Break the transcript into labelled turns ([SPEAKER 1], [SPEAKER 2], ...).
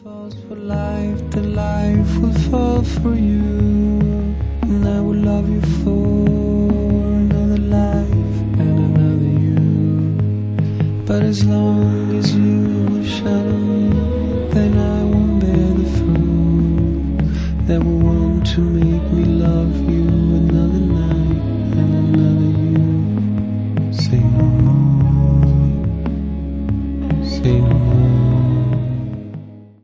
[SPEAKER 1] falls for life, then life will fall for you, and I will love you for another life and another you. But as long as you shadow me, then I won't bear the fruit that will want to make me love you.